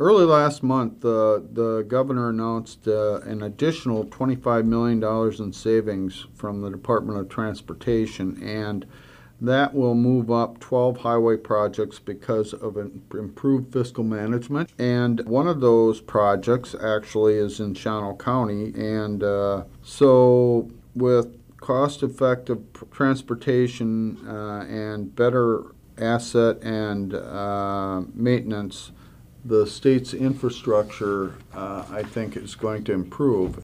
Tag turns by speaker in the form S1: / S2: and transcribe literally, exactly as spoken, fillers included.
S1: early last month, uh, the governor announced uh, an additional twenty-five million dollars in savings from the Department of Transportation, and that will move up twelve highway projects because of an improved fiscal management. And one of those projects actually is in Shawano County. And uh, so with cost-effective transportation uh, and better asset and uh, maintenance, the state's infrastructure, uh, I think, is going to improve.